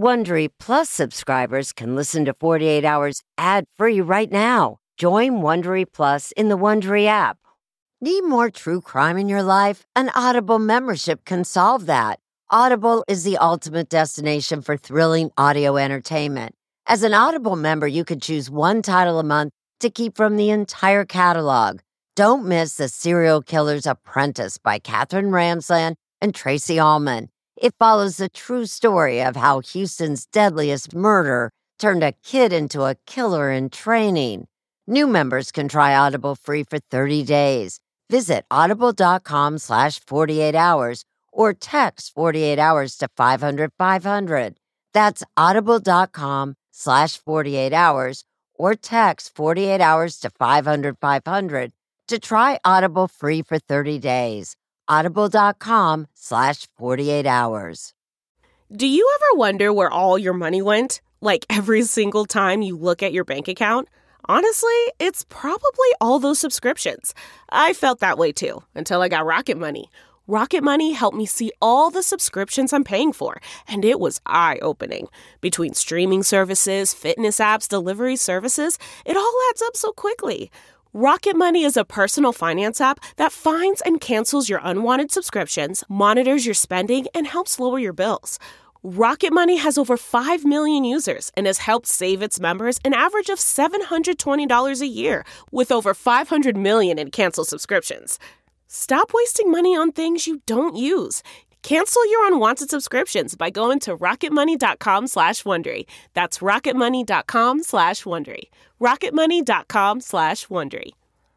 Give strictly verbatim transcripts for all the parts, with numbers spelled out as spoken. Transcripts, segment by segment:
Wondery Plus subscribers can listen to forty-eight hours ad-free right now. Join Wondery Plus in the Wondery app. Need more true crime in your life? An Audible membership can solve that. Audible is the ultimate destination for thrilling audio entertainment. As an Audible member, you can choose one title a month to keep from the entire catalog. Don't miss The Serial Killer's Apprentice by Katherine Ramsland and Tracy Ullman. It follows the true story of how Houston's deadliest murder turned a kid into a killer in training. New members can try Audible free for thirty days. Visit audible.com slash 48 hours or text forty-eight hours to five hundred five hundred. That's audible.com slash 48 hours or text forty-eight hours to five hundred five hundred to try Audible free for thirty days. Audible.com slash 48 hours. Do you ever wonder where all your money went? Like every single time you look at your bank account? Honestly, it's probably all those subscriptions. I felt that way too, until I got Rocket Money. Rocket Money helped me see all the subscriptions I'm paying for, and it was eye-opening. Between streaming services, fitness apps, delivery services, it all adds up so quickly. Rocket Money is a personal finance app that finds and cancels your unwanted subscriptions, monitors your spending, and helps lower your bills. Rocket Money has over five million users and has helped save its members an average of seven hundred twenty dollars a year, with over five hundred million in canceled subscriptions. Stop wasting money on things you don't use. Cancel your unwanted subscriptions by going to rocketmoney.com slash Wondery. That's rocketmoney.com slash Wondery. rocketmoney.com slash Wondery.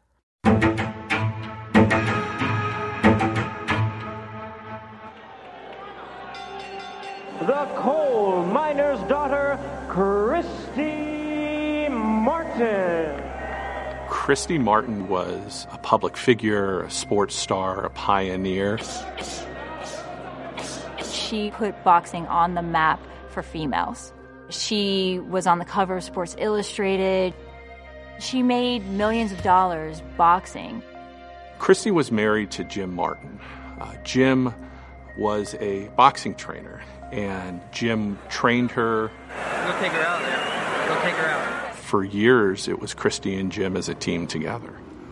The coal miner's daughter, Christy Martin. Christy Martin was a public figure, a sports star, a pioneer. She put boxing on the map for females. She was on the cover of Sports Illustrated. She made millions of dollars boxing. Christy was married to Jim Martin. Uh, Jim was a boxing trainer, and Jim trained her. Go take her out there. Go take her out. For years, it was Christy and Jim as a team together.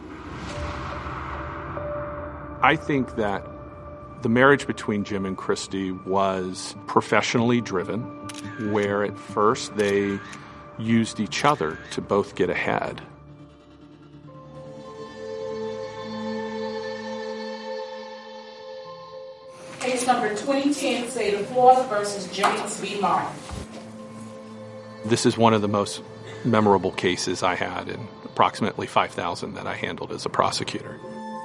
I think that the marriage between Jim and Christy was professionally driven, where at first they used each other to both get ahead. Case number twenty ten, State of Florida versus James B. Martin. This is one of the most memorable cases I had in approximately five thousand that I handled as a prosecutor.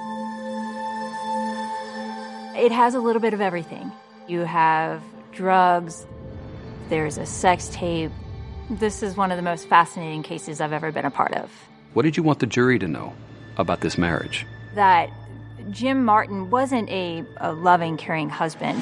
It has a little bit of everything. You have drugs, there's a sex tape. This is one of the most fascinating cases I've ever been a part of. What did you want the jury to know about this marriage? That Jim Martin wasn't a, a loving, caring husband.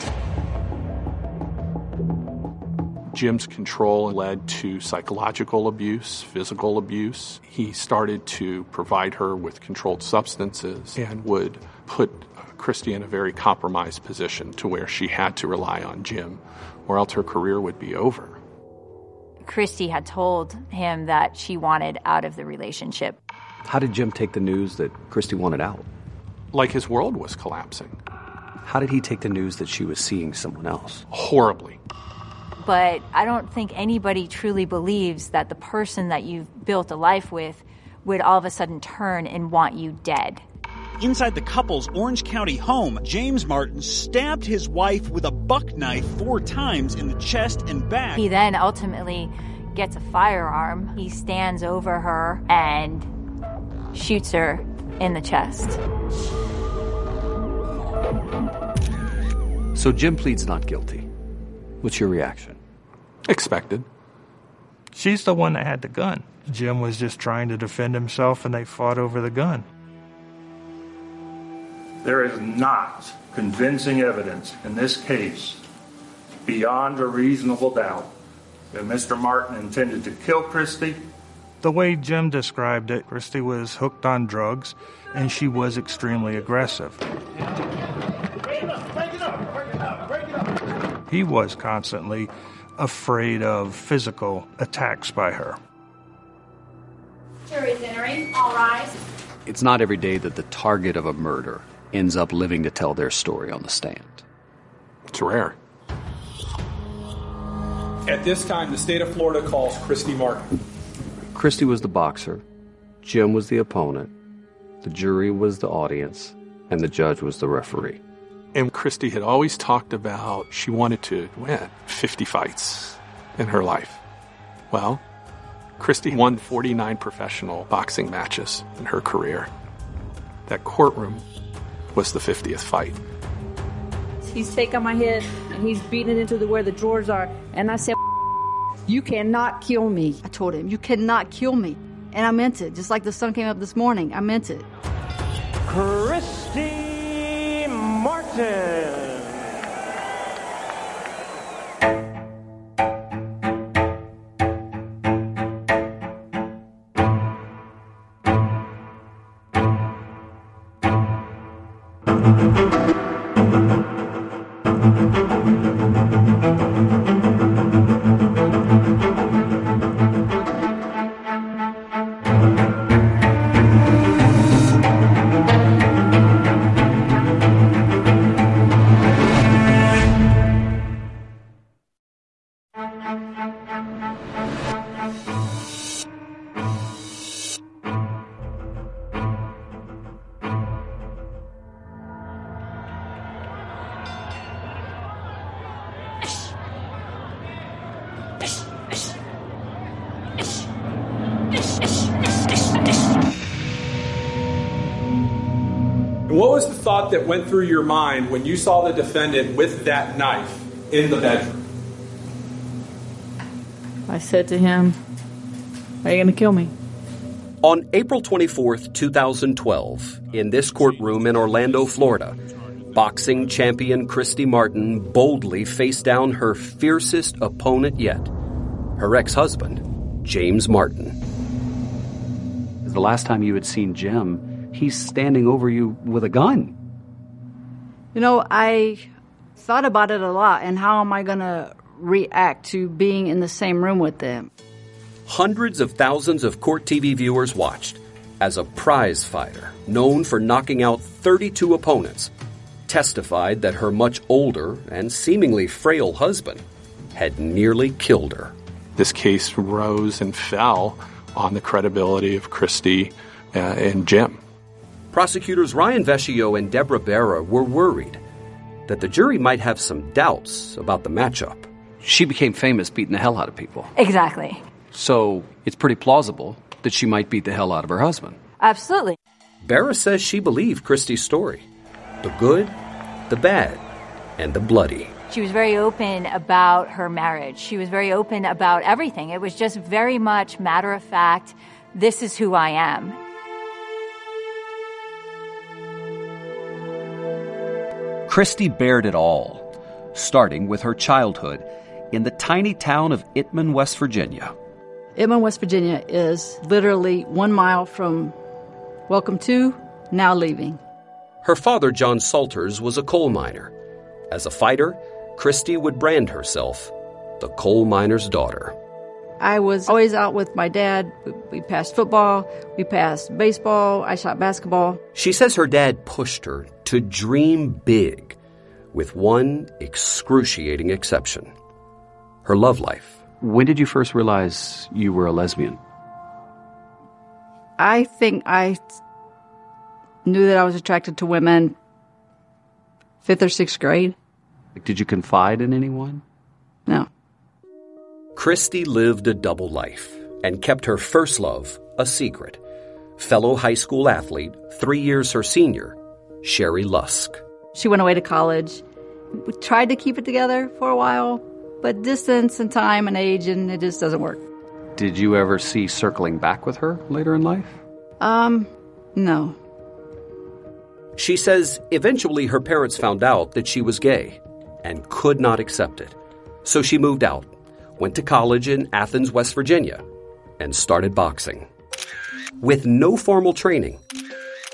Jim's control led to psychological abuse, physical abuse. He started to provide her with controlled substances and would put Christy in a very compromised position to where she had to rely on Jim, or else her career would be over. Christy had told him that she wanted out of the relationship. How did Jim take the news that Christy wanted out? Like his world was collapsing. How did he take the news that she was seeing someone else? Horribly. But I don't think anybody truly believes that the person that you've built a life with would all of a sudden turn and want you dead. Inside the couple's Orange County home, James Martin stabbed his wife with a buck knife four times in the chest and back. He then ultimately gets a firearm. He stands over her and shoots her in the chest. So Jim pleads not guilty. What's your reaction? Expected. She's the one that had the gun. Jim was just trying to defend himself, and they fought over the gun. There is not convincing evidence in this case, beyond a reasonable doubt, that Mister Martin intended to kill Christy. The way Jim described it, Christy was hooked on drugs, and she was extremely aggressive. He was constantly afraid of physical attacks by her. Jury's entering. All rise. It's not every day that the target of a murder ends up living to tell their story on the stand. It's rare. At this time, the state of Florida calls Christy Martin. Christy was the boxer, Jim was the opponent, the jury was the audience, and the judge was the referee. And Christy had always talked about she wanted to win fifty fights in her life. Well, Christy won forty-nine professional boxing matches in her career. That courtroom was the fiftieth fight. He's taking my head and he's beating it into the where the drawers are. And I said, you cannot kill me. I told him, you cannot kill me. And I meant it. Just like the sun came up this morning, I meant it. Christy Martin. What was the thought that went through your mind when you saw the defendant with that knife in the bedroom? I said to him, are you going to kill me? On April twenty-fourth, twenty twelve, in this courtroom in Orlando, Florida, boxing champion Christy Martin boldly faced down her fiercest opponent yet, her ex-husband, James Martin. The last time you had seen Jim, he's standing over you with a gun. You know, I thought about it a lot, and how am I going to react to being in the same room with them? Hundreds of thousands of Court T V viewers watched as a prize fighter, known for knocking out thirty-two opponents, testified that her much older and seemingly frail husband had nearly killed her. This case rose and fell on the credibility of Christy uh, and Jim. Prosecutors Ryan Vecchio and Deborah Barra were worried that the jury might have some doubts about the matchup. She became famous beating the hell out of people. Exactly. So it's pretty plausible that she might beat the hell out of her husband. Absolutely. Barra says she believed Christy's story. The good, the bad, and the bloody. She was very open about her marriage. She was very open about everything. It was just very much matter of fact, this is who I am. Christy bared it all, starting with her childhood in the tiny town of Itman, West Virginia. Itman, West Virginia is literally one mile from welcome to, now leaving. Her father, John Salters, was a coal miner. As a fighter, Christy would brand herself the coal miner's daughter. I was always out with my dad. We passed football, we passed baseball, I shot basketball. She says her dad pushed her to dream big, with one excruciating exception: her love life. When did you first realize you were a lesbian? I think I knew that I was attracted to women fifth or sixth grade. Did you confide in anyone? No. Christy lived a double life and kept her first love a secret. Fellow high school athlete, three years her senior, Sherry Lusk. She went away to college. We tried to keep it together for a while, but distance and time and age, and it just doesn't work. Did you ever see circling back with her later in life? Um, no. She says eventually her parents found out that she was gay and could not accept it. So she moved out, went to college in Athens, West Virginia, and started boxing. With no formal training,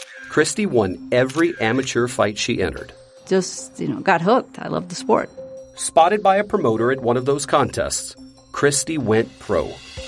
Christy won every amateur fight she entered. Just, you know, got hooked. I loved the sport. Spotted by a promoter at one of those contests, Christy went pro.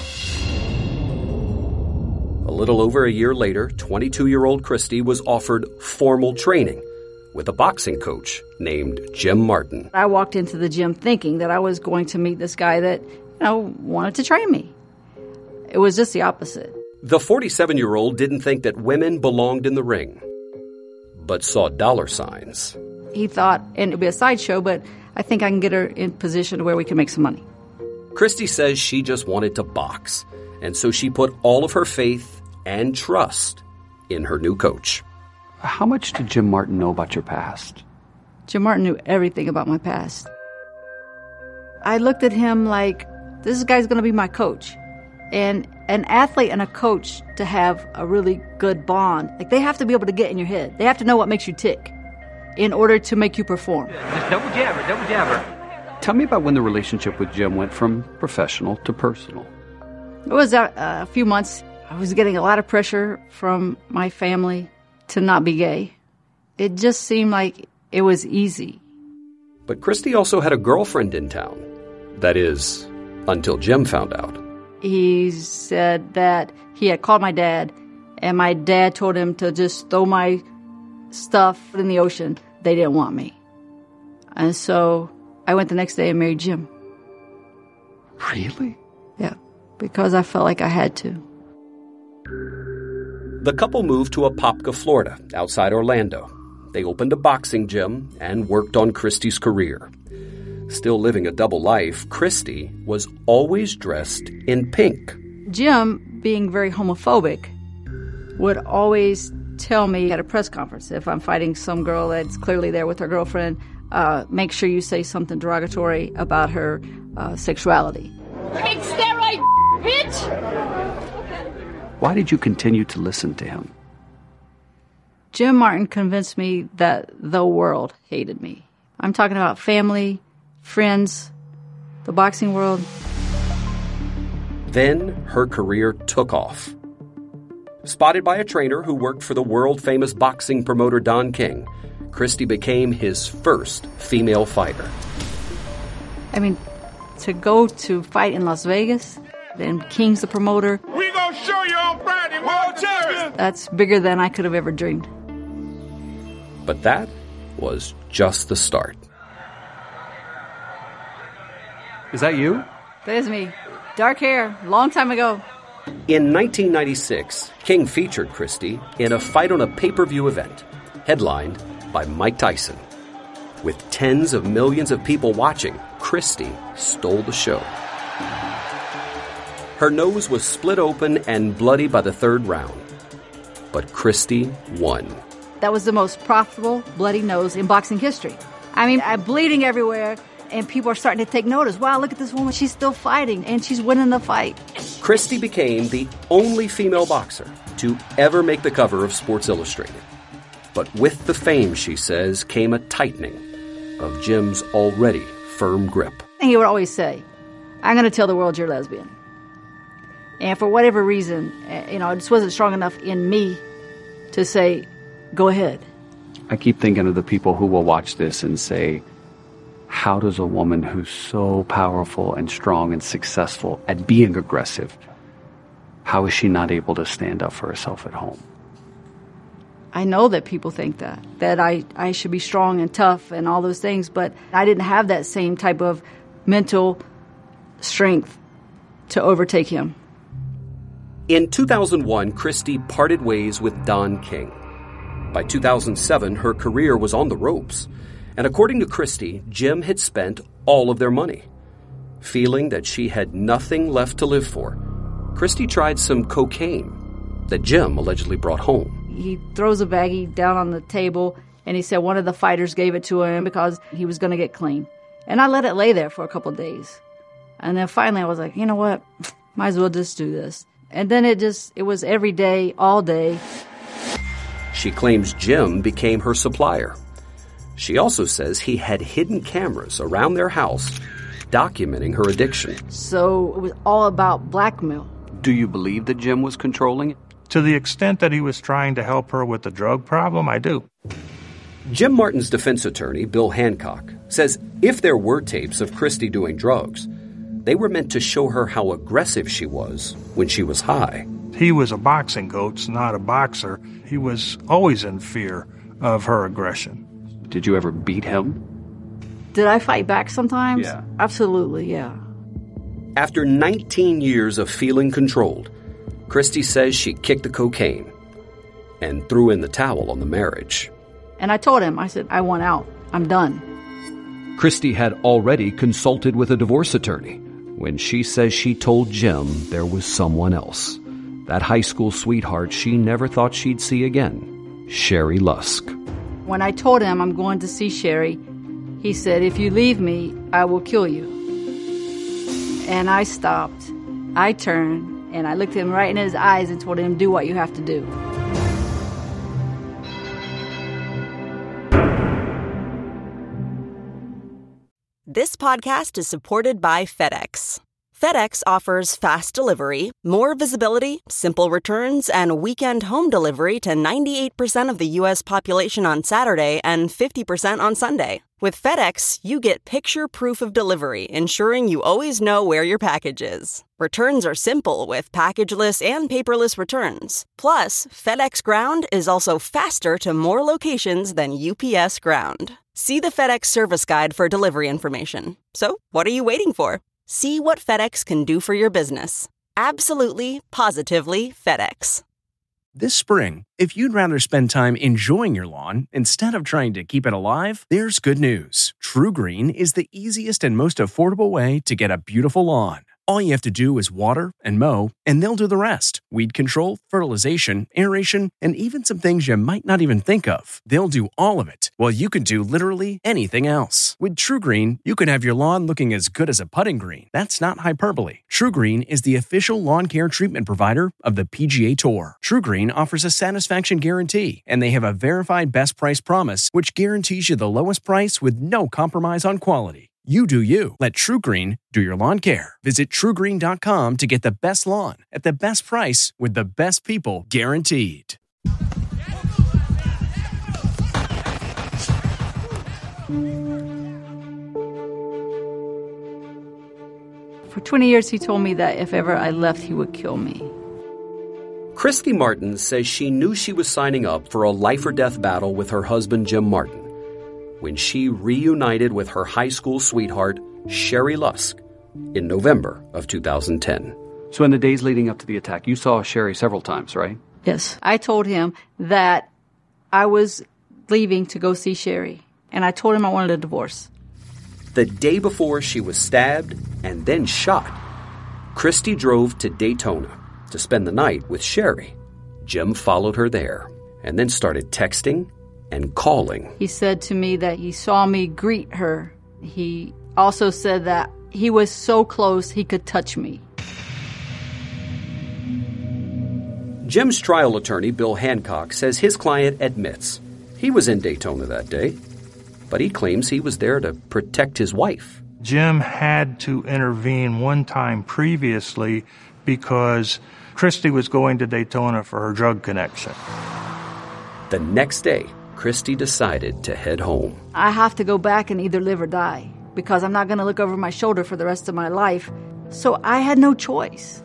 A little over a year later, twenty-two-year-old Christy was offered formal training with a boxing coach named Jim Martin. I walked into the gym thinking that I was going to meet this guy that, you know, wanted to train me. It was just the opposite. The forty-seven-year-old didn't think that women belonged in the ring, but saw dollar signs. He thought, and it'd be a sideshow, but I think I can get her in position where we can make some money. Christy says she just wanted to box, and so she put all of her faith and trust in her new coach. How much did Jim Martin know about your past? Jim Martin knew everything about my past. I looked at him like, this guy's going to be my coach. And an athlete and a coach to have a really good bond, like they have to be able to get in your head. They have to know what makes you tick in order to make you perform. Just double jabber, double jabber. Tell me about when the relationship with Jim went from professional to personal. It was a, a few months. I was getting a lot of pressure from my family to not be gay. It just seemed like it was easy. But Christy also had a girlfriend in town. That is, until Jim found out. He said that he had called my dad, and my dad told him to just throw my stuff in the ocean. They didn't want me. And so I went the next day and married Jim. Really? Yeah, because I felt like I had to. The couple moved to Apopka, Florida, outside Orlando. They opened a boxing gym and worked on Christy's career. Still living a double life, Christy was always dressed in pink. Jim, being very homophobic, would always tell me at a press conference, if I'm fighting some girl that's clearly there with her girlfriend, uh, make sure you say something derogatory about her uh, sexuality. Big steroid, bitch! Why did you continue to listen to him? Jim Martin convinced me that the world hated me. I'm talking about family, friends, the boxing world. Then her career took off. Spotted by a trainer who worked for the world-famous boxing promoter Don King, Christy became his first female fighter. I mean, to go to fight in Las Vegas, then King's the promoter. We gonna show you on Friday, world champion! That's bigger than I could have ever dreamed. But that was just the start. Is that you? That is me. Dark hair, long time ago. In nineteen ninety-six, King featured Christy in a fight on a pay-per-view event, headlined by Mike Tyson. With tens of millions of people watching, Christy stole the show. Her nose was split open and bloody by the third round. But Christy won. That was the most profitable bloody nose in boxing history. I mean, I'm bleeding everywhere, and people are starting to take notice. Wow, look at this woman. She's still fighting, and she's winning the fight. Christy became the only female boxer to ever make the cover of Sports Illustrated. But with the fame, she says, came a tightening of Jim's already firm grip. And he would always say, I'm going to tell the world you're lesbian. And for whatever reason, you know, it just wasn't strong enough in me to say, go ahead. I keep thinking of the people who will watch this and say, how does a woman who's so powerful and strong and successful at being aggressive, how is she not able to stand up for herself at home? I know that people think that, that I, I should be strong and tough and all those things, but I didn't have that same type of mental strength to overtake him. In two thousand one, Christy parted ways with Don King. By two thousand seven, her career was on the ropes. And according to Christy, Jim had spent all of their money. Feeling that she had nothing left to live for, Christy tried some cocaine that Jim allegedly brought home. He throws a baggie down on the table, and he said one of the fighters gave it to him because he was going to get clean. And I let it lay there for a couple of days. And then finally I was like, you know what? Might as well just do this. And then it just, it was every day, all day. She claims Jim became her supplier. She also says he had hidden cameras around their house documenting her addiction. So it was all about blackmail. Do you believe that Jim was controlling it? To the extent that he was trying to help her with the drug problem, I do. Jim Martin's defense attorney, Bill Hancock, says if there were tapes of Christy doing drugs, they were meant to show her how aggressive she was when she was high. He was a boxing coach, not a boxer. He was always in fear of her aggression. Did you ever beat him? Did I fight back sometimes? Yeah. Absolutely, yeah. After nineteen years of feeling controlled, Christy says she kicked the cocaine and threw in the towel on the marriage. And I told him, I said, I want out. I'm done. Christy had already consulted with a divorce attorney when she says she told Jim there was someone else. That high school sweetheart she never thought she'd see again, Sherry Lusk. When I told him I'm going to see Sherry, he said, if you leave me, I will kill you. And I stopped. I turned, and I looked him right in his eyes and told him, do what you have to do. This podcast is supported by FedEx. FedEx offers fast delivery, more visibility, simple returns, and weekend home delivery to ninety-eight percent of the U S population on Saturday and fifty percent on Sunday. With FedEx, you get picture proof of delivery, ensuring you always know where your package is. Returns are simple with packageless and paperless returns. Plus, FedEx Ground is also faster to more locations than U P S Ground. See the FedEx service guide for delivery information. So, what are you waiting for? See what FedEx can do for your business. Absolutely, positively FedEx. This spring, if you'd rather spend time enjoying your lawn instead of trying to keep it alive, there's good news. TruGreen is the easiest and most affordable way to get a beautiful lawn. All you have to do is water and mow, and they'll do the rest. Weed control, fertilization, aeration, and even some things you might not even think of. They'll do all of it, while you can do literally anything else. With TruGreen, you can have your lawn looking as good as a putting green. That's not hyperbole. TruGreen is the official lawn care treatment provider of the P G A Tour. TruGreen offers a satisfaction guarantee, and they have a verified best price promise, which guarantees you the lowest price with no compromise on quality. You do you. Let TruGreen do your lawn care. Visit True Green dot com to get the best lawn at the best price with the best people guaranteed. For twenty years, he told me that if ever I left, he would kill me. Christy Martin says she knew she was signing up for a life-or-death battle with her husband, Jim Martin, when she reunited with her high school sweetheart, Sherry Lusk, in November of two thousand ten. So in the days leading up to the attack, you saw Sherry several times, right? Yes. I told him that I was leaving to go see Sherry, and I told him I wanted a divorce. The day before she was stabbed and then shot, Christy drove to Daytona to spend the night with Sherry. Jim followed her there and then started texting and calling. He said to me that he saw me greet her. He also said that he was so close he could touch me. Jim's trial attorney, Bill Hancock, says his client admits he was in Daytona that day, but he claims he was there to protect his wife. Jim had to intervene one time previously because Christy was going to Daytona for her drug connection. The next day, Christy decided to head home. I have to go back and either live or die because I'm not going to look over my shoulder for the rest of my life. So I had no choice.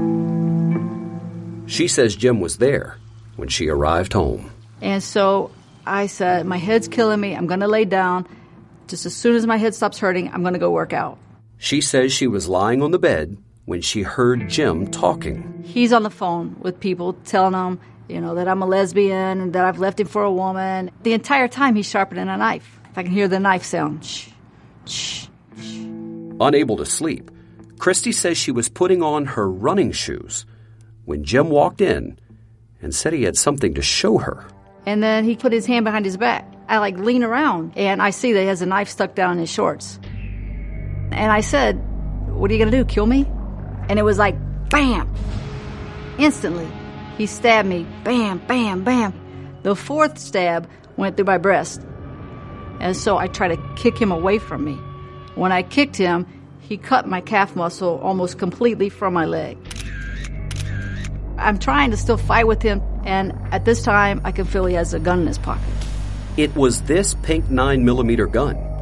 She says Jim was there when she arrived home. And so I said, my head's killing me. I'm going to lay down. Just as soon as my head stops hurting, I'm going to go work out. She says she was lying on the bed when she heard Jim talking. He's on the phone with people telling them, you know, that I'm a lesbian and that I've left him for a woman. The entire time he's sharpening a knife. I can hear the knife sound. Shh, shh, shh. Unable to sleep, Christy says she was putting on her running shoes when Jim walked in and said he had something to show her. And then he put his hand behind his back. I, like, lean around, and I see that he has a knife stuck down in his shorts. And I said, what are you going to do, kill me? And it was like, bam! Instantly, he stabbed me, bam, bam, bam. The fourth stab went through my breast. And so I tried to kick him away from me. When I kicked him, he cut my calf muscle almost completely from my leg. I'm trying to still fight with him, and at this time, I can feel he has a gun in his pocket. It was this pink nine millimeter gun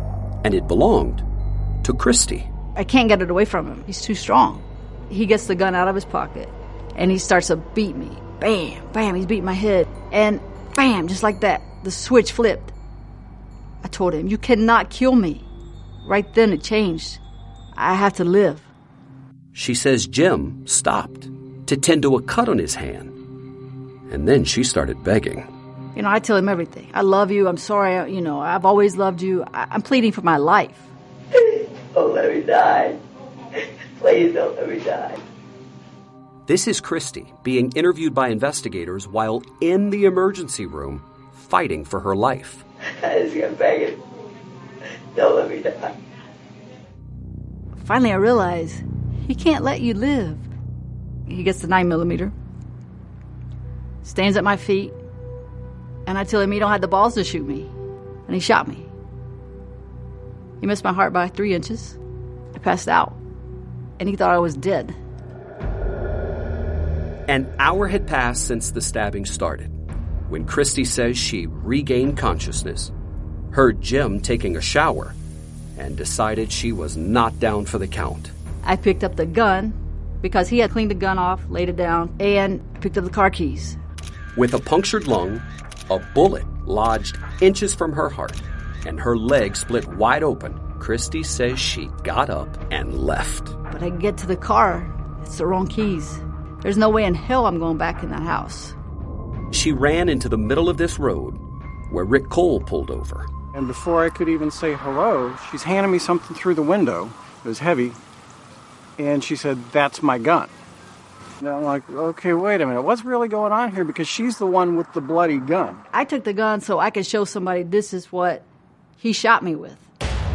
and it belonged to Christy. I can't get it away from him. He's too strong. He gets the gun out of his pocket, and he starts to beat me. Bam, bam, he's beating my head. And bam, just like that, the switch flipped. I told him, you cannot kill me. Right then it changed. I have to live. She says Jim stopped to tend to a cut on his hand. And then she started begging. You know, I tell him everything. I love you. I'm sorry. You know, I've always loved you. I- I'm pleading for my life. Don't let me die. Please don't let me die. This is Christy being interviewed by investigators while in the emergency room fighting for her life. I just got begging. Don't let me die. Finally, I realize he can't let you live. He gets the nine millimeter, stands at my feet, and I tell him he don't have the balls to shoot me. And he shot me. He missed my heart by three inches. I passed out. And he thought I was dead. An hour had passed since the stabbing started, when Christy says she regained consciousness, heard Jim taking a shower, and decided she was not down for the count. I picked up the gun, because he had cleaned the gun off, laid it down, and picked up the car keys. With a punctured lung, a bullet lodged inches from her heart, and her leg split wide open, Christy says she got up and left. But I get to the car, it's the wrong keys. There's no way in hell I'm going back in that house. She ran into the middle of this road, where Rick Cole pulled over. And before I could even say hello, she's handing me something through the window. It was heavy. And she said, "That's my gun." And I'm like, okay, wait a minute. What's really going on here? Because she's the one with the bloody gun. I took the gun so I could show somebody this is what he shot me with.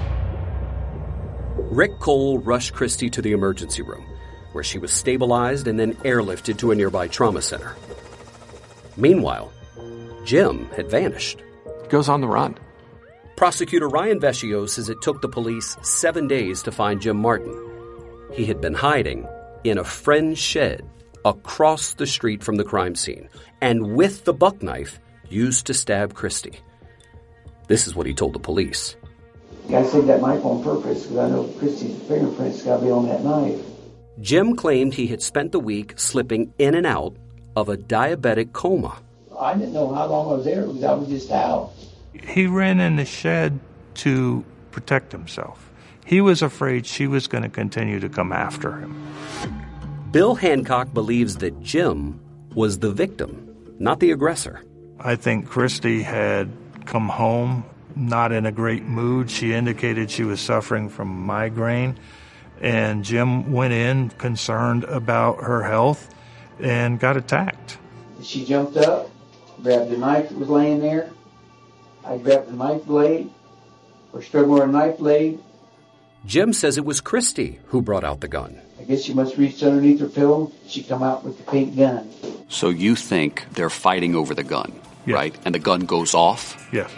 Rick Cole rushed Christy to the emergency room, where she was stabilized and then airlifted to a nearby trauma center. Meanwhile, Jim had vanished. Goes on the run. Prosecutor Ryan Vecchio says it took the police seven days to find Jim Martin. He had been hiding in a friend's shed across the street from the crime scene, and with the buck knife used to stab Christy. This is what he told the police. I saved that knife on purpose because I know Christy's fingerprints got to be on that knife. Jim claimed he had spent the week slipping in and out of a diabetic coma. I didn't know how long I was there because I was just out. He ran in the shed to protect himself. He was afraid she was going to continue to come after him. Bill Hancock believes that Jim was the victim, not the aggressor. I think Christy had come home not in a great mood. She indicated she was suffering from migraine, and Jim went in concerned about her health and got attacked. She jumped up, grabbed the knife that was laying there. I grabbed the knife blade, or struggled with a knife blade. Jim says it was Christy who brought out the gun. I guess she must reach underneath her pillow. She come out with the pink gun. So you think they're fighting over the gun, yes. right? And the gun goes off? Yes.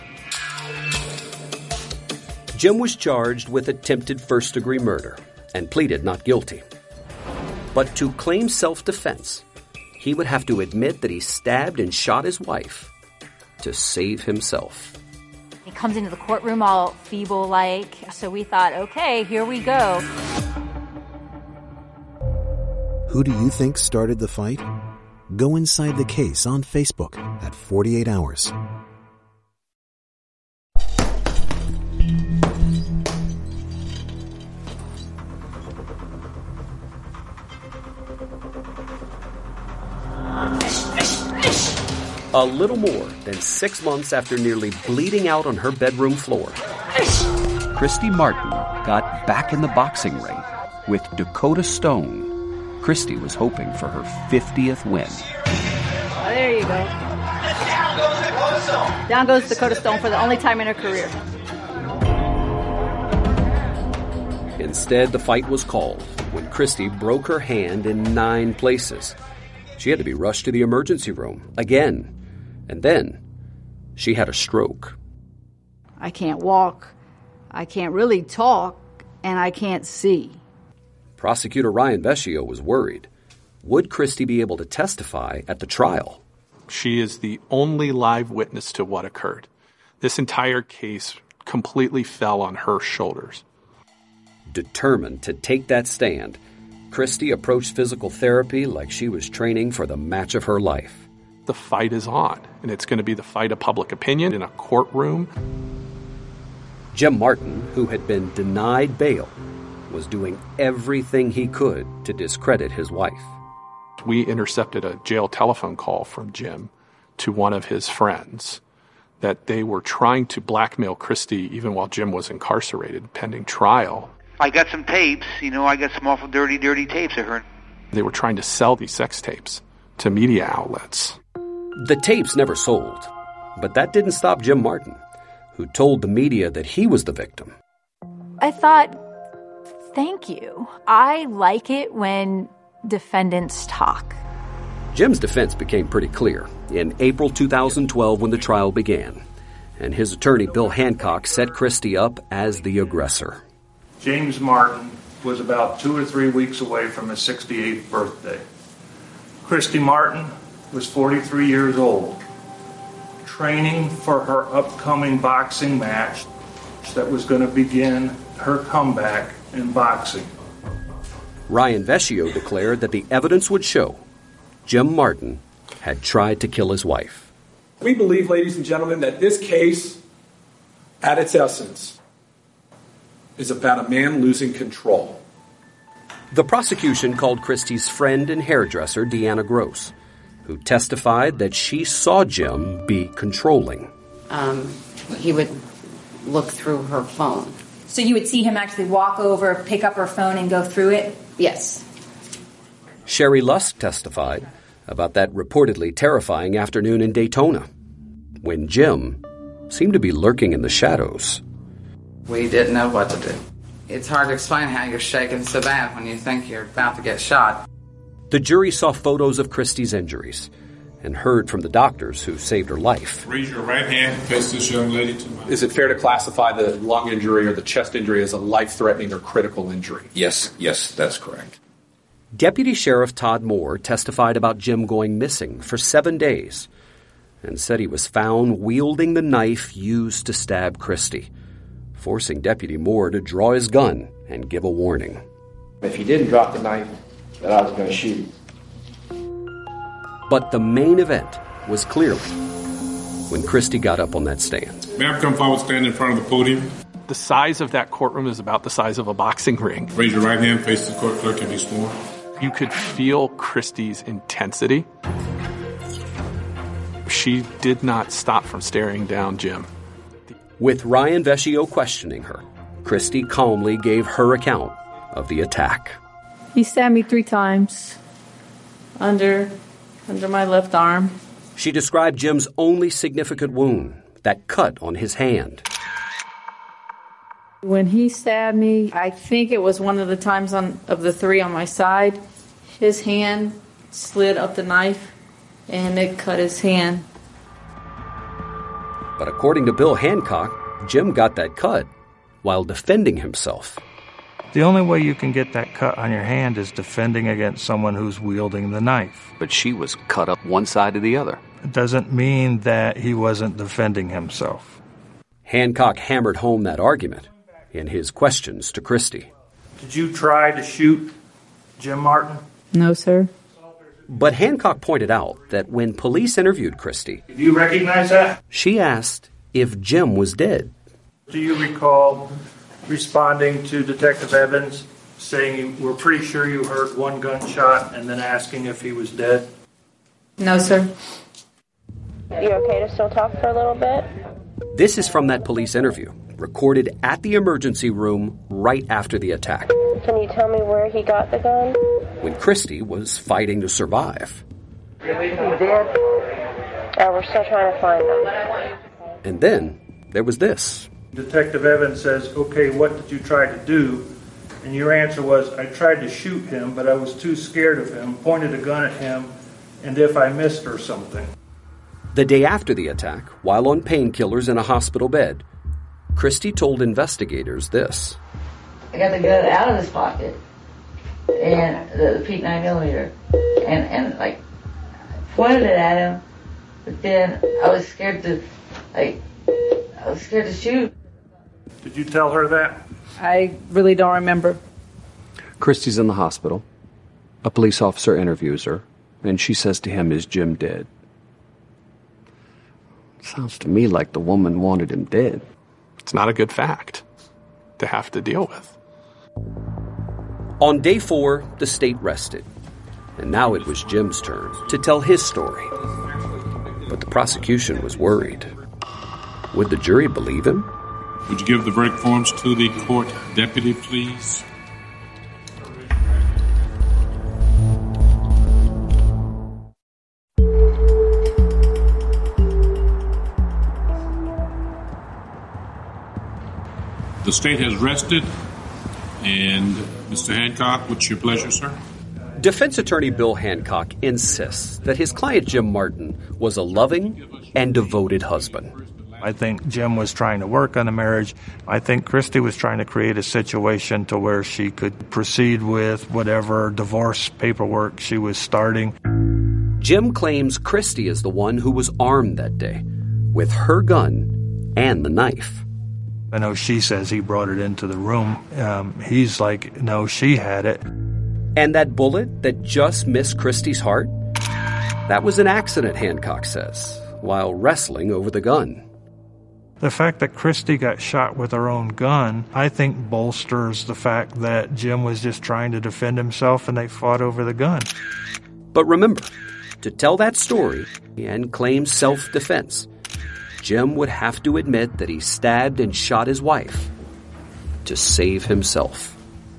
Jim was charged with attempted first-degree murder and pleaded not guilty. But to claim self-defense, he would have to admit that he stabbed and shot his wife to save himself. He comes into the courtroom all feeble-like, so we thought, okay, here we go. Who do you think started the fight? Go inside the case on Facebook at forty-eight hours. A little more than six months after nearly bleeding out on her bedroom floor, Christy Martin got back in the boxing ring with Dakota Stone. Christy was hoping for her fiftieth win. Oh, there you go. Down goes Dakota Stone for the only time in her career. Instead, the fight was called when Christy broke her hand in nine places. She had to be rushed to the emergency room again. And then she had a stroke. I can't walk, I can't really talk, and I can't see. Prosecutor Ryan Vecchio was worried. Would Christy be able to testify at the trial? She is the only live witness to what occurred. This entire case completely fell on her shoulders. Determined to take that stand, Christy approached physical therapy like she was training for the match of her life. The fight is on, and it's going to be the fight of public opinion in a courtroom. Jim Martin, who had been denied bail, was doing everything he could to discredit his wife. We intercepted a jail telephone call from Jim to one of his friends that they were trying to blackmail Christy even while Jim was incarcerated pending trial. I got some tapes, you know, I got some awful dirty, dirty tapes of her. They were trying to sell these sex tapes to media outlets. The tapes never sold, but that didn't stop Jim Martin, who told the media that he was the victim. I thought, thank you. I like it when defendants talk. Jim's defense became pretty clear in April two thousand twelve when the trial began, and his attorney Bill Hancock set Christy up as the aggressor. James Martin was about two or three weeks away from his sixty-eighth birthday. Christy Martin was forty-three years old, training for her upcoming boxing match that was going to begin her comeback in boxing. Ryan Vecchio declared that the evidence would show Jim Martin had tried to kill his wife. We believe, ladies and gentlemen, that this case, at its essence, is about a man losing control. The prosecution called Christy's friend and hairdresser, Deanna Gross, who testified that she saw Jim be controlling. Um, he would look through her phone. So you would see him actually walk over, pick up her phone, and go through it? Yes. Sherry Lusk testified about that reportedly terrifying afternoon in Daytona, when Jim seemed to be lurking in the shadows. We didn't know what to do. It's hard to explain how you're shaking so bad when you think you're about to get shot. The jury saw photos of Christy's injuries and heard from the doctors who saved her life. Raise your right hand, face this young lady to my... Is it fair to classify the lung injury or the chest injury as a life-threatening or critical injury? Yes, yes, that's correct. Deputy Sheriff Todd Moore testified about Jim going missing for seven days and said he was found wielding the knife used to stab Christy, forcing Deputy Moore to draw his gun and give a warning. If he didn't drop the knife, then I was going to shoot. But the main event was clearly when Christy got up on that stand. Ma'am, come forward, stand in front of the podium. The size of that courtroom is about the size of a boxing ring. Raise your right hand, face the court clerk, and be sworn. You could feel Christy's intensity. She did not stop from staring down Jim. With Ryan Vecchio questioning her, Christy calmly gave her account of the attack. He stabbed me three times under under my left arm. She described Jim's only significant wound, that cut on his hand. When he stabbed me, I think it was one of the times on of the three on my side, his hand slid up the knife and it cut his hand. But according to Bill Hancock, Jim got that cut while defending himself. The only way you can get that cut on your hand is defending against someone who's wielding the knife. But she was cut up one side to the other. It doesn't mean that he wasn't defending himself. Hancock hammered home that argument in his questions to Christy. Did you try to shoot Jim Martin? No, sir. But Hancock pointed out that when police interviewed Christy, Do you recognize that? She asked if Jim was dead. Do you recall responding to Detective Evans, saying you were pretty sure you heard one gunshot and then asking if he was dead? No, sir. You okay to still talk for a little bit? This is from that police interview, recorded at the emergency room right after the attack. Can you tell me where he got the gun? When Christy was fighting to survive. He did? Uh, we're still trying to find him. And then there was this. Detective Evans says, okay, what did you try to do? And your answer was, I tried to shoot him, but I was too scared of him, pointed a gun at him, and if I missed or something. The day after the attack, while on painkillers in a hospital bed, Christy told investigators this. I got the gun out of his pocket, and the P nine millimeter, and, and like, pointed it at him, but then I was scared to, like, I was scared to shoot. Did you tell her that? I really don't remember. Christy's in the hospital. A police officer interviews her, and she says to him, "Is Jim dead?" Sounds to me like the woman wanted him dead. It's not a good fact to have to deal with. On day four, the state rested. And now it was Jim's turn to tell his story. But the prosecution was worried. Would the jury believe him? Would you give the verdict forms to the court deputy, please? The state has rested, and Mister Hancock, what's your pleasure, sir? Defense attorney Bill Hancock insists that his client Jim Martin was a loving and devoted husband. I think Jim was trying to work on the marriage. I think Christy was trying to create a situation to where she could proceed with whatever divorce paperwork she was starting. Jim claims Christy is the one who was armed that day with her gun and the knife. I know she says he brought it into the room. Um, he's like, no, she had it. And that bullet that just missed Christy's heart? That was an accident, Hancock says, while wrestling over the gun. The fact that Christy got shot with her own gun, I think bolsters the fact that Jim was just trying to defend himself and they fought over the gun. But remember, to tell that story and claim self-defense, Jim would have to admit that he stabbed and shot his wife to save himself.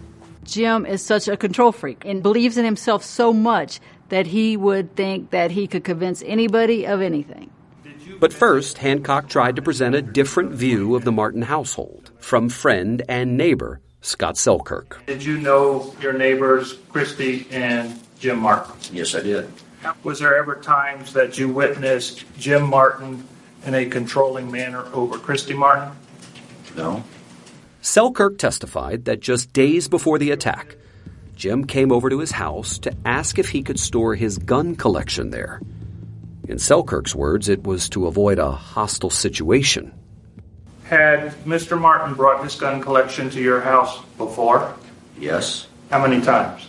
Jim is such a control freak and believes in himself so much that he would think that he could convince anybody of anything. But first, Hancock tried to present a different view of the Martin household from friend and neighbor Scott Selkirk. Did you know your neighbors, Christy and Jim Martin? Yes, I did. Was there ever times that you witnessed Jim Martin in a controlling manner over Christy Martin? No. Selkirk testified that just days before the attack, Jim came over to his house to ask if he could store his gun collection there. In Selkirk's words, it was to avoid a hostile situation. Had Mister Martin brought his gun collection to your house before? Yes. How many times?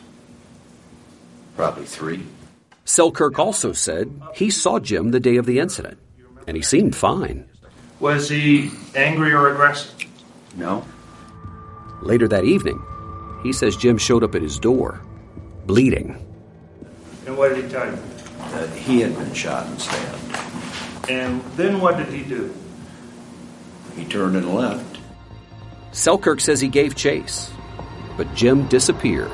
Probably three. Selkirk also said he saw Jim the day of the incident, and he seemed fine. Was he angry or aggressive? No. Later that evening, he says Jim showed up at his door, bleeding. And what did he tell you? That he had been shot and stabbed. And then what did he do? He turned and left. Selkirk says he gave chase, but Jim disappeared.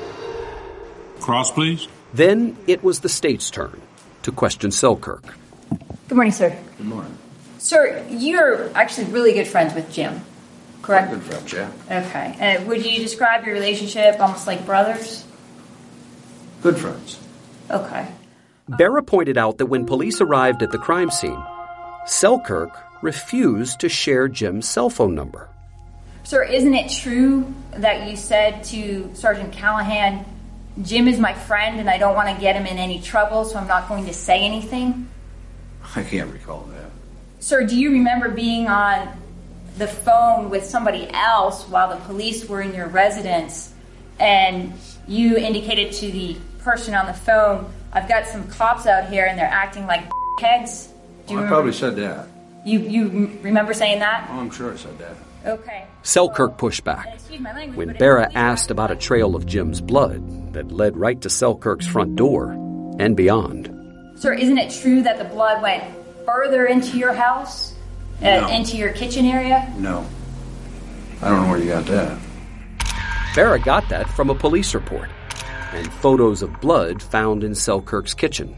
Cross, please. Then it was the state's turn to question Selkirk. Good morning, sir. Good morning. Sir, you're actually really good friends with Jim, correct? Good friends, yeah. Okay. Uh, would you describe your relationship almost like brothers? Good friends. Okay. Barra pointed out that when police arrived at the crime scene, Selkirk refused to share Jim's cell phone number. Sir, isn't it true that you said to Sergeant Callahan, Jim is my friend and I don't want to get him in any trouble, so I'm not going to say anything? I can't recall that. Sir, do you remember being on the phone with somebody else while the police were in your residence and you indicated to the person on the phone, I've got some cops out here and they're acting like heads? Do you I remember? probably said that. You you remember saying that? Oh, I'm sure I said that. Okay. Selkirk pushed back. Excuse my language, When but Barra asked about a trail of Jim's blood that led right to Selkirk's front door and beyond. Sir, isn't it true that the blood went further into your house? Uh, No. Into your kitchen area? No. I don't know where you got that. Barra got that from a police report and photos of blood found in Selkirk's kitchen.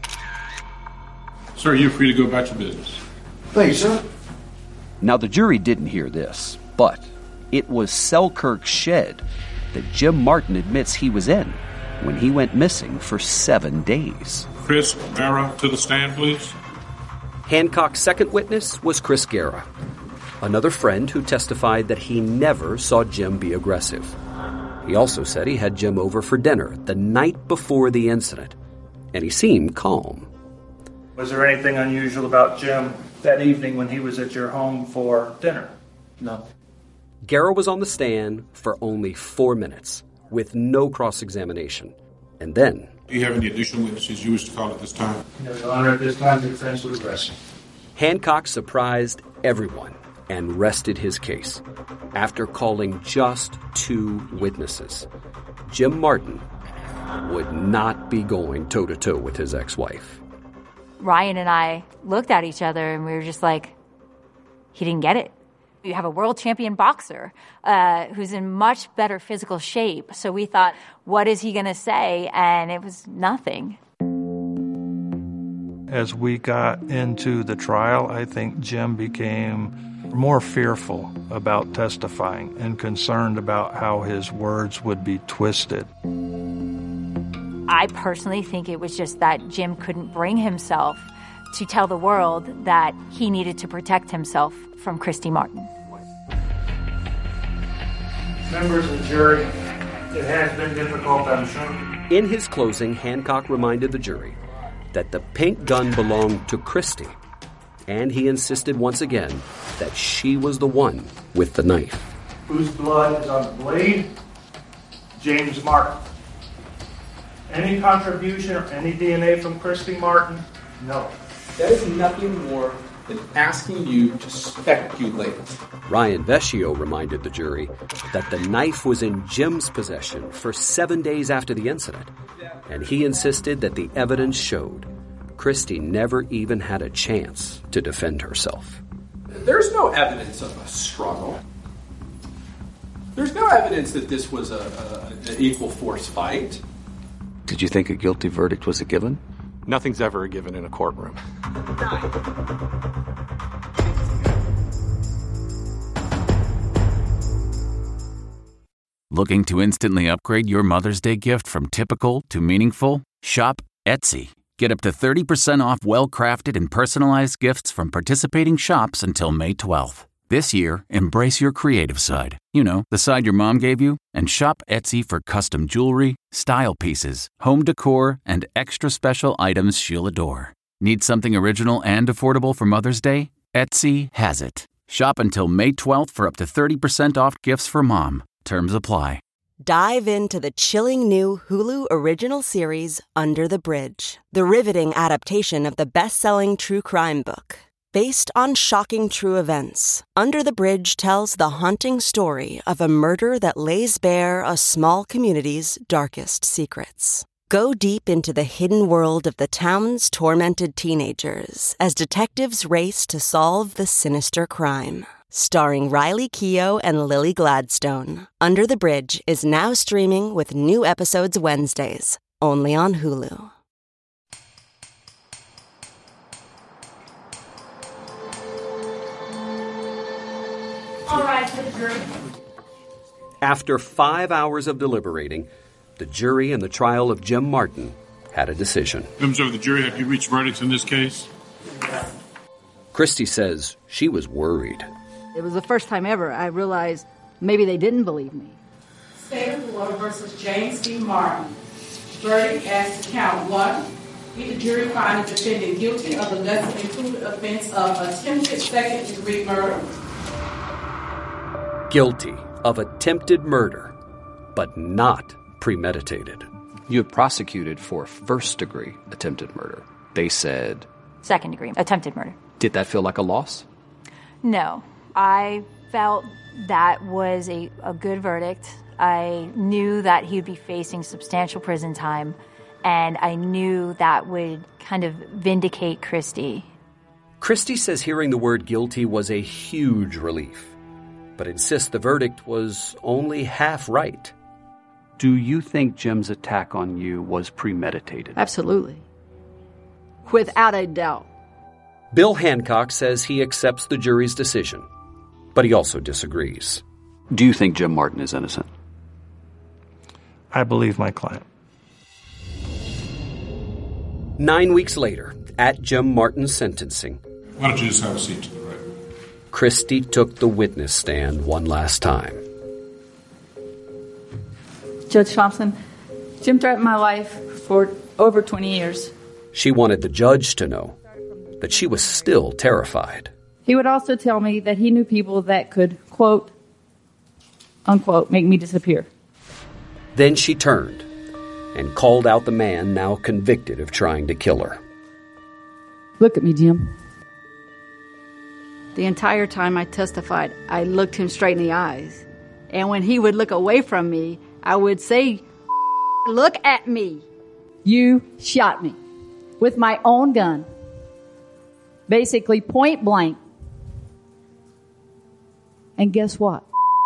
Sir, you're free to go about your business. Thank you, sir. Now, the jury didn't hear this, but it was Selkirk's shed that Jim Martin admits he was in when he went missing for seven days. Chris Guerra to the stand, please. Hancock's second witness was Chris Guerra, another friend who testified that he never saw Jim be aggressive. He also said he had Jim over for dinner the night before the incident, and he seemed calm. Was there anything unusual about Jim that evening when he was at your home for dinner? No. Guerra was on the stand for only four minutes, with no cross-examination. And then... Do you have any additional witnesses you wish to call at this time? No, Your Honor, at this time, the defense would rest. Hancock surprised everyone and rested his case after calling just two witnesses. Jim Martin would not be going toe-to-toe with his ex-wife. Ryan and I looked at each other and we were just like, he didn't get it. You have a world champion boxer uh, who's in much better physical shape. So we thought, what is he going to say? And it was nothing. As we got into the trial, I think Jim became more fearful about testifying and concerned about how his words would be twisted. I personally think it was just that Jim couldn't bring himself to tell the world that he needed to protect himself from Christy Martin. Members of the jury, it has been difficult, I'm sure. In his closing, Hancock reminded the jury that the pink gun belonged to Christy, and he insisted once again that she was the one with the knife. Whose blood is on the blade? James Martin. Any contribution or any D N A from Christy Martin? No. That is nothing more than asking you to speculate. Ryan Vecchio reminded the jury that the knife was in Jim's possession for seven days after the incident, and he insisted that the evidence showed Christy never even had a chance to defend herself. There's no evidence of a struggle. There's no evidence that this was a, a, an equal force fight. Did you think a guilty verdict was a given? Nothing's ever a given in a courtroom. Looking to instantly upgrade your Mother's Day gift from typical to meaningful? Shop Etsy. Get up to thirty percent off well-crafted and personalized gifts from participating shops until May twelfth. This year, embrace your creative side. You know, the side your mom gave you. And shop Etsy for custom jewelry, style pieces, home decor, and extra special items she'll adore. Need something original and affordable for Mother's Day? Etsy has it. Shop until May twelfth for up to thirty percent off gifts for mom. Terms apply. Dive into the chilling new Hulu original series, Under the Bridge, the riveting adaptation of the best-selling true crime book. Based on shocking true events, Under the Bridge tells the haunting story of a murder that lays bare a small community's darkest secrets. Go deep into the hidden world of the town's tormented teenagers as detectives race to solve the sinister crime. Starring Riley Keough and Lily Gladstone, Under the Bridge is now streaming with new episodes Wednesdays, only on Hulu. All right, to the jury. After five hours of deliberating, the jury in the trial of Jim Martin had a decision. Members of the jury, have you reached verdicts in this case? Christy says she was worried. It was the first time ever I realized maybe they didn't believe me. State of Florida versus James D. Martin. Verdict as to count one. We, the jury, find the defendant guilty of the lesser included offense of attempted second-degree murder. Guilty of attempted murder, but not premeditated. You had prosecuted for first-degree attempted murder. They said... Second degree attempted murder. Did that feel like a loss? No. I felt that was a, a good verdict. I knew that he would be facing substantial prison time, and I knew that would kind of vindicate Christy. Christy says hearing the word guilty was a huge relief, but insists the verdict was only half right. Do you think Jim's attack on you was premeditated? Absolutely. Without a doubt. Bill Hancock says he accepts the jury's decision, but he also disagrees. Do you think Jim Martin is innocent? I believe my client. Nine weeks later, at Jim Martin's sentencing, why don't you just have a seat to the right? Christy took the witness stand one last time. Judge Thompson, Jim threatened my life for over twenty years. She wanted the judge to know that she was still terrified. He would also tell me that he knew people that could, quote, unquote, make me disappear. Then she turned and called out the man now convicted of trying to kill her. Look at me, Jim. The entire time I testified, I looked him straight in the eyes. And when he would look away from me, I would say, look at me. You shot me with my own gun. Basically, point blank. And guess what?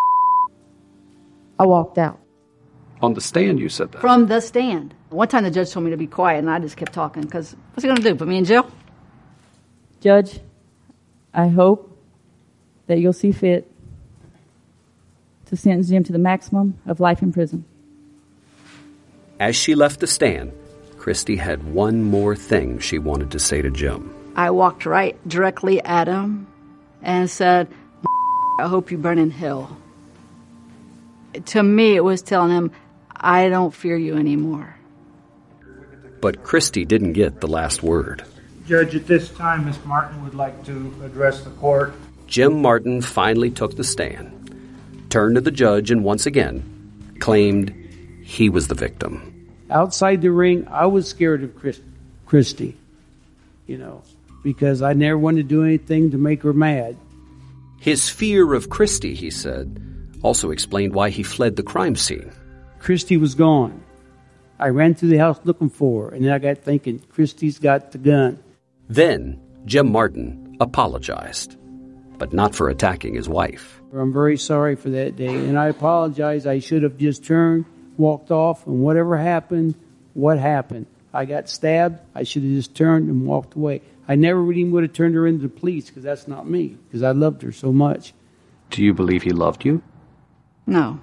I walked out. On the stand, you said that. From the stand. One time the judge told me to be quiet, and I just kept talking, because what's he going to do, put me in jail? Judge, I hope that you'll see fit to sentence Jim to the maximum of life in prison. As she left the stand, Christy had one more thing she wanted to say to Jim. I walked right directly at him and said, I hope you burn in hell. To me, it was telling him, I don't fear you anymore. But Christy didn't get the last word. Judge, at this time, Miz Martin would like to address the court. Jim Martin finally took the stand, turned to the judge, and once again claimed he was the victim. Outside the ring, I was scared of Chris, Christy, you know, because I never wanted to do anything to make her mad. His fear of Christy, he said, also explained why he fled the crime scene. Christy was gone. I ran through the house looking for her, and then I got thinking, Christy's got the gun. Then Jim Martin apologized, but not for attacking his wife. I'm very sorry for that day, and I apologize. I should have just turned, walked off, and whatever happened, what happened? I got stabbed. I should have just turned and walked away. I never really would have turned her into the police, because that's not me, because I loved her so much. Do you believe he loved you? No.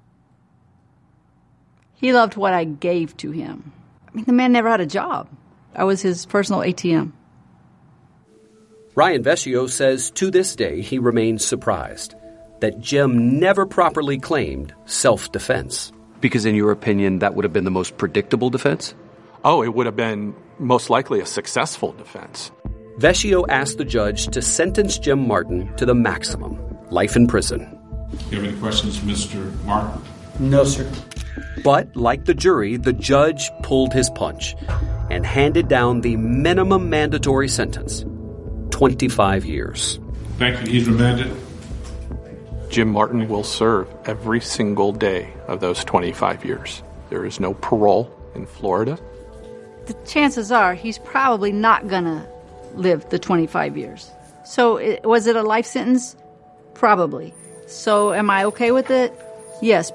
He loved what I gave to him. I mean, the man never had a job. I was his personal A T M. Ryan Vescio says to this day he remains surprised that Jim never properly claimed self-defense. Because in your opinion, that would have been the most predictable defense? Oh, it would have been most likely a successful defense. Vescio asked the judge to sentence Jim Martin to the maximum, life in prison. Do you have any questions for Mister Martin? No, sir. But, like the jury, the judge pulled his punch and handed down the minimum mandatory sentence, twenty-five years. Thank you. He's remanded. Jim Martin will serve every single day of those twenty-five years. There is no parole in Florida. The chances are he's probably not going to live the twenty-five years. So it, was it a life sentence? Probably. So am I okay with it? Yes.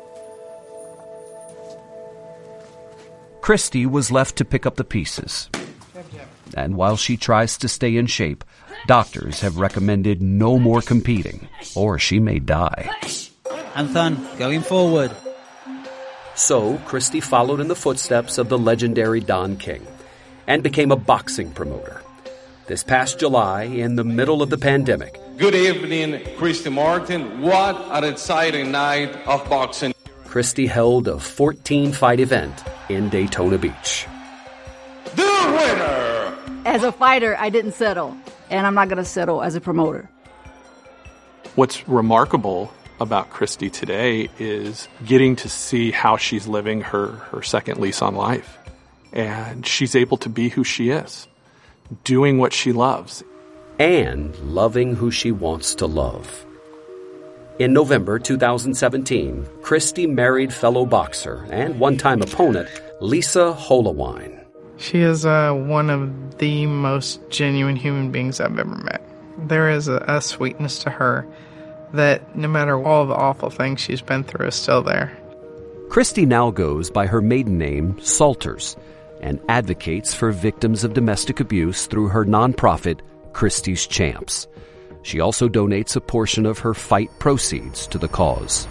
Christy was left to pick up the pieces. And while she tries to stay in shape, doctors have recommended no more competing, or she may die. Anthon, going forward. So, Christy followed in the footsteps of the legendary Don King and became a boxing promoter. This past July, in the middle of the pandemic. Good evening, Christy Martin. What an exciting night of boxing. Christy held a fourteen-fight event in Daytona Beach. The winner! As a fighter, I didn't settle, and I'm not going to settle as a promoter. What's remarkable about Christy today is getting to see how she's living her, her second lease on life. And she's able to be who she is, doing what she loves. And loving who she wants to love. In November two thousand seventeen, Christy married fellow boxer and one-time opponent Lisa Holowine. She is uh, one of the most genuine human beings I've ever met. There is a, a sweetness to her that no matter all the awful things she's been through is still there. Christy now goes by her maiden name, Salters, and advocates for victims of domestic abuse through her nonprofit, Christy's Champs. She also donates a portion of her fight proceeds to the cause.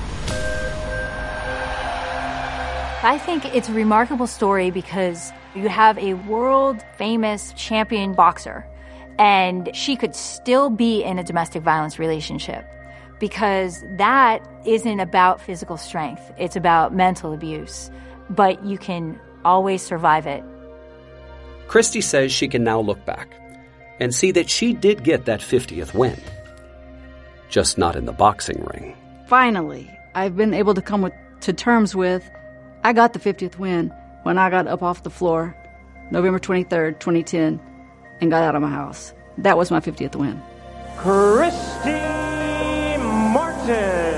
I think it's a remarkable story because you have a world-famous champion boxer, and she could still be in a domestic violence relationship because that isn't about physical strength. It's about mental abuse, but you can always survive it. Christy says she can now look back and see that she did get that fiftieth win, just not in the boxing ring. Finally, I've been able to come with, to terms with, I got the fiftieth win when I got up off the floor November twenty-third, twenty ten, and got out of my house. That was my fiftieth win. Christy Martin.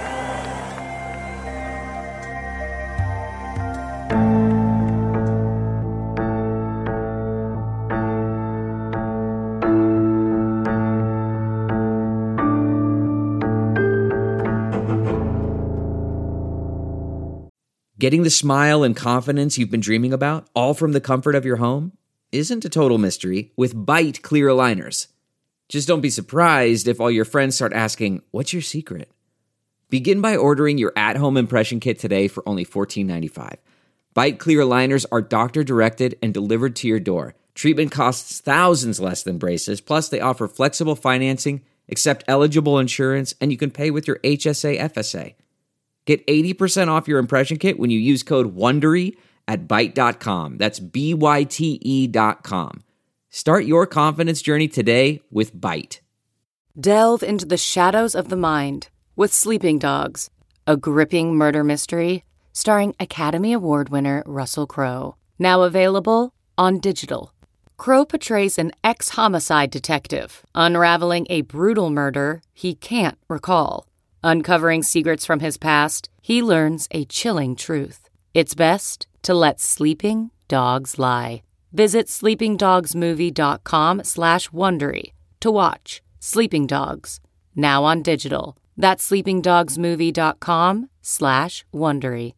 Getting the smile and confidence you've been dreaming about, all from the comfort of your home, isn't a total mystery with Byte clear aligners. Just don't be surprised if all your friends start asking, what's your secret? Begin by ordering your at-home impression kit today for only fourteen ninety-five. Byte clear aligners are doctor-directed and delivered to your door. Treatment costs thousands less than braces, plus they offer flexible financing, accept eligible insurance, and you can pay with your H S A F S A. Get eighty percent off your impression kit when you use code WONDERY at byte dot com. That's B Y T E dot com. Start your confidence journey today with Byte. Delve into the shadows of the mind with Sleeping Dogs, a gripping murder mystery starring Academy Award winner Russell Crowe. Now available on digital. Crowe portrays an ex-homicide detective unraveling a brutal murder he can't recall. Uncovering secrets from his past, he learns a chilling truth. It's best to let sleeping dogs lie. Visit sleepingdogsmovie.com slash Wondery to watch Sleeping Dogs, now on digital. That's sleepingdogsmovie.com slash Wondery.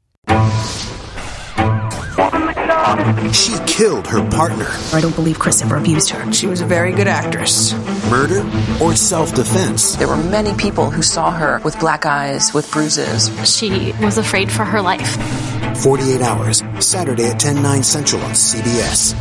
She killed her partner. I don't believe Christopher abused her. She was a very good actress. Murder or self-defense? There were many people who saw her with black eyes, with bruises. She was afraid for her life. forty-eight hours, Saturday at ten, nine Central on C B S.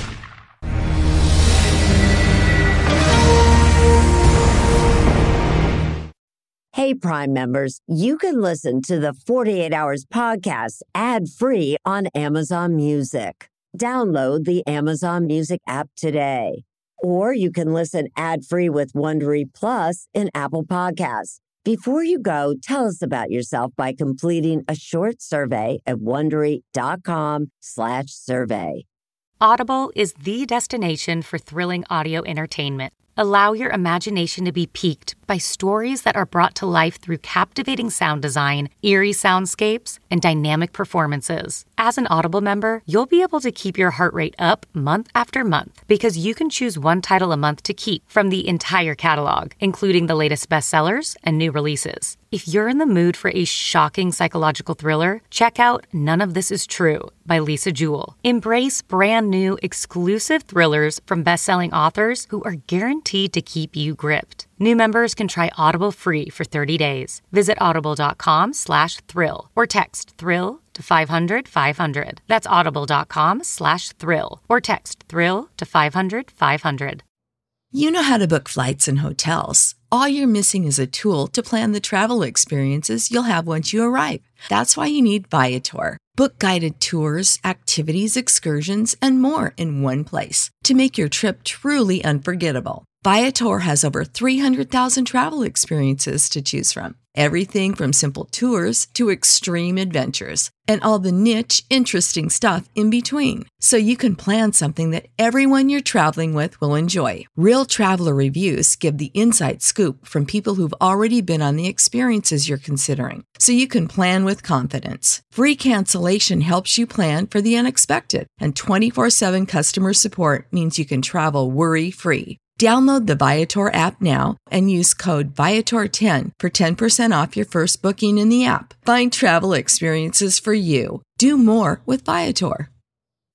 Hey, Prime members, you can listen to the forty-eight hours podcast ad-free on Amazon Music. Download the Amazon Music app today. Or you can listen ad-free with Wondery Plus in Apple Podcasts. Before you go, tell us about yourself by completing a short survey at Wondery.com slash survey. Audible is the destination for thrilling audio entertainment. Allow your imagination to be piqued by stories that are brought to life through captivating sound design, eerie soundscapes, and dynamic performances. As an Audible member, you'll be able to keep your heart rate up month after month because you can choose one title a month to keep from the entire catalog, including the latest bestsellers and new releases. If you're in the mood for a shocking psychological thriller, check out None of This Is True by Lisa Jewell. Embrace brand new exclusive thrillers from best-selling authors who are guaranteed to keep you gripped. New members can try Audible free for thirty days. Visit audible.com slash thrill or text thrill to five hundred five hundred. That's audible.com slash thrill or text thrill to five hundred five hundred. You know how to book flights and hotels. All you're missing is a tool to plan the travel experiences you'll have once you arrive. That's why you need Viator. Book guided tours, activities, excursions, and more in one place to make your trip truly unforgettable. Viator has over three hundred thousand travel experiences to choose from. Everything from simple tours to extreme adventures and all the niche, interesting stuff in between. So you can plan something that everyone you're traveling with will enjoy. Real traveler reviews give the inside scoop from people who've already been on the experiences you're considering. So you can plan with confidence. Free cancellation helps you plan for the unexpected. And twenty-four seven customer support means you can travel worry-free. Download the Viator app now and use code Viator ten for ten percent off your first booking in the app. Find travel experiences for you. Do more with Viator.